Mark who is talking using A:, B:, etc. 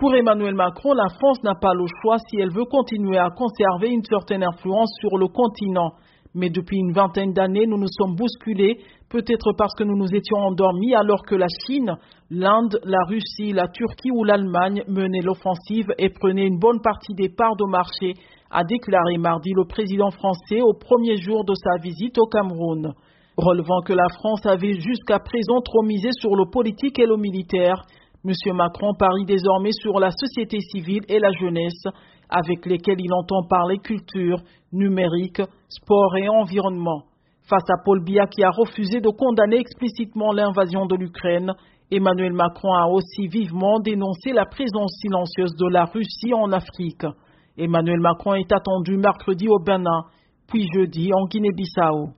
A: Pour Emmanuel Macron, la France n'a pas le choix si elle veut continuer à conserver une certaine influence sur le continent. Mais depuis une vingtaine d'années, nous nous sommes bousculés, peut-être parce que nous nous étions endormis alors que la Chine, l'Inde, la Russie, la Turquie ou l'Allemagne menaient l'offensive et prenaient une bonne partie des parts de marché, a déclaré mardi le président français au premier jour de sa visite au Cameroun. Relevant que la France avait jusqu'à présent trop misé sur le politique et le militaire, M. Macron parie désormais sur la société civile et la jeunesse, avec lesquelles il entend parler culture, numérique, sport et environnement. Face à Paul Biya qui a refusé de condamner explicitement l'invasion de l'Ukraine, Emmanuel Macron a aussi vivement dénoncé la présence silencieuse de la Russie en Afrique. Emmanuel Macron est attendu mercredi au Bénin, puis jeudi en Guinée-Bissau.